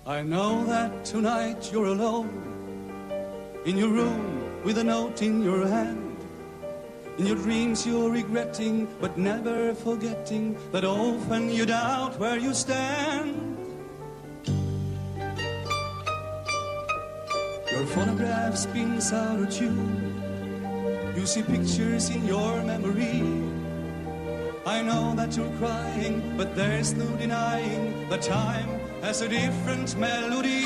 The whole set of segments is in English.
I know that tonight you're alone, in your room with a note in your hand. In your dreams you're regretting, but never forgetting that often you doubt where you stand. Your phonograph spins out of tune. You see pictures in your memory. I know that you're crying, but there's no denying that time has a different melody.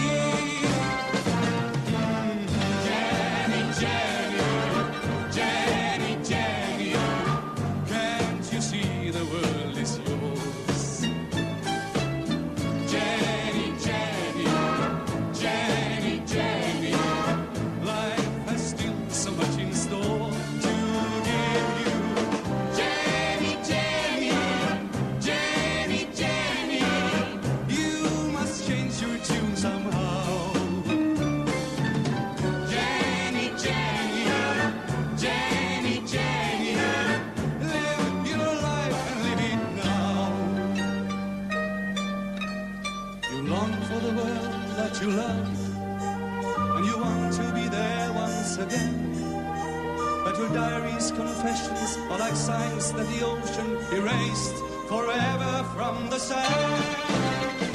Jenny, Jenny, Jenny, Jenny, can't you see the world is yours? Jenny, Jenny, Jenny, Jenny, life has still so much in store to give you. Jenny, Jenny, Jenny, Jenny, you must change your tune somehow. Jenny, Jenny, Jenny, Jenny, live your life and live it now. You long for the world that you love, and you want to be there once again. But your diary's confessions are like signs that the ocean erased forever from the sand.